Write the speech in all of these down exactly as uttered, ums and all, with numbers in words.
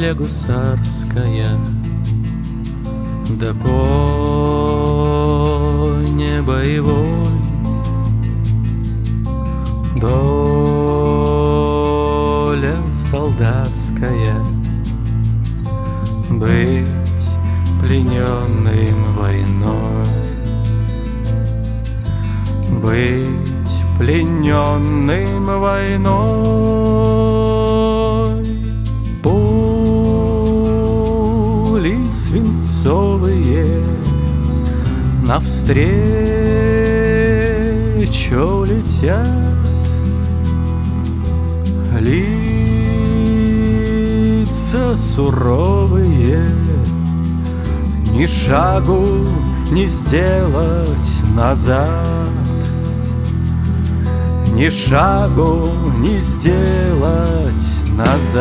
сабля гусарская, да конь боевой, доля солдатская, быть плененным войной, быть плененным войной. Пули свинцовые навстречу летят, лица суровые, ни шагу не сделать назад, ни шагу не сделать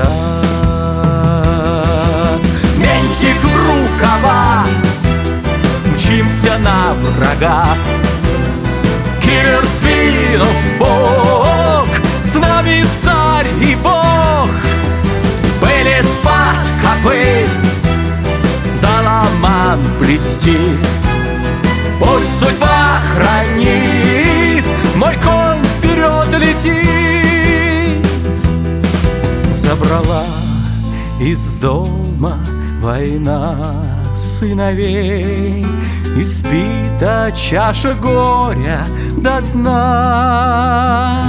назад. Ментик в рукава, мчимся на врага, киллер спину в бок, с нами царь и бог. Были спад копыт, доломан блестит, пусть судьба хранит, мой конь вперед летит. Забрала из дома война сыновей, испита чаша горя до дна.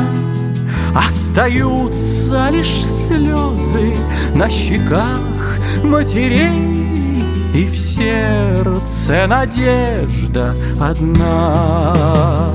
Остаются лишь слезы на щеках матерей, и в сердце надежда одна.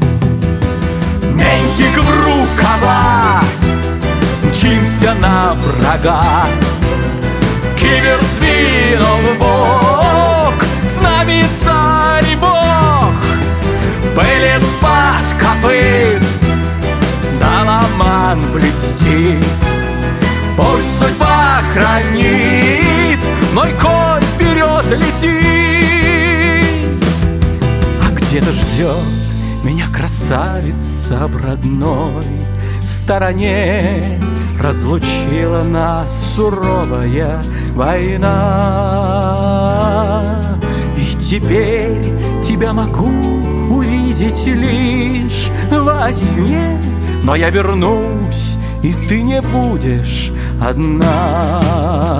Ментик в рукава, мчимся на врага, киллер спину в бок, с нами царь и бог. Были спад копыт, доломан блестит, пусть судьба хранит, мой конь вперед летит. А где-то ждет меня красавица в родной стороне, разлучила нас суровая война. И теперь тебя могу увидеть лишь во сне, но я вернусь, и ты не будешь одна.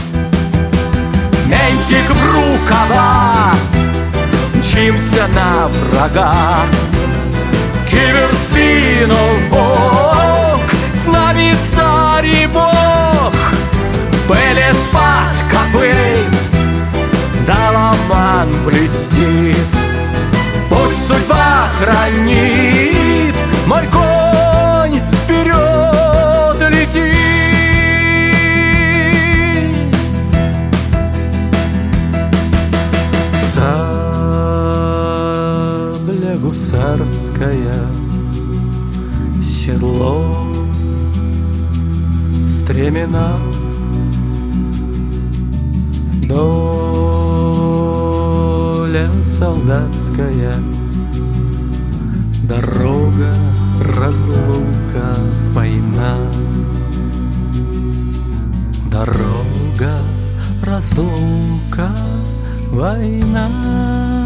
Ментик в рукава, мчимся на врага, киллер спину в бок, с нами царь и бог. Были спад копыт, доломан блестит, пусть судьба хранит, мой конь вперед летит. Сабля гусарская, седло, стремена, доля солдатская, дорога, разлука, война. Дорога, разлука, война.